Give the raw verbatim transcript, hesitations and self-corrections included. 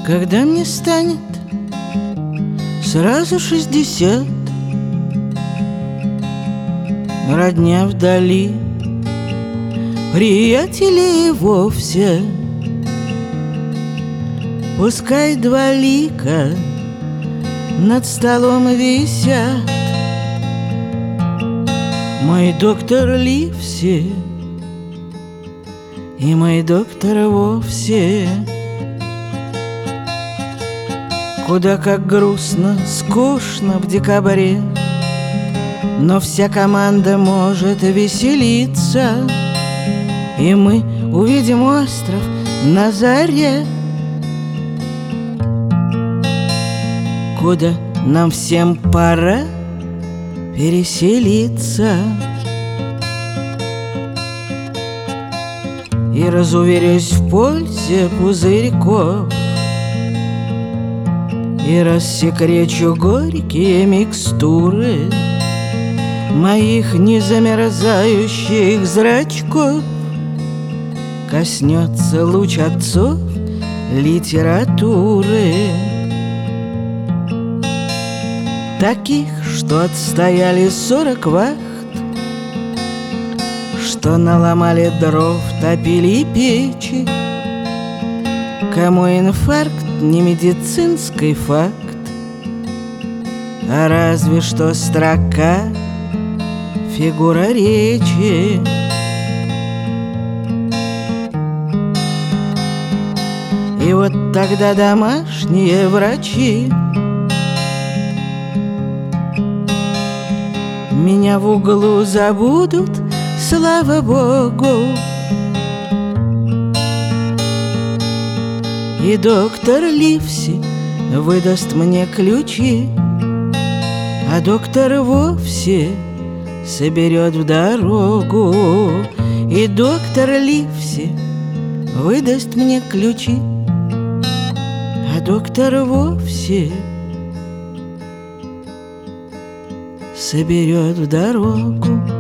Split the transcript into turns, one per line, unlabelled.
Когда мне станет сразу шестьдесят, родня вдали, приятели и вовсе, пускай два лика над столом висят. Мой доктор Ливси и мой доктор вовсе. Куда как грустно, скучно в декабре, но вся команда может веселиться, и мы увидим остров на заре, куда нам всем пора переселиться. И разуверюсь в пользе пузырьков, и рассекречу горькие микстуры моих незамерзающих зрачков. Коснется луч отцов литературы, таких, что отстояли сорок вахт, что наломали дров, топили печи, кому инфаркт не медицинский факт, а разве что строка, фигура речи. И вот тогда домашние врачи меня в углу забудут, слава богу. И доктор Ливси выдаст мне ключи, а доктор вовсе соберет в дорогу. И доктор Ливси выдаст мне ключи, а доктор вовсе соберет в дорогу.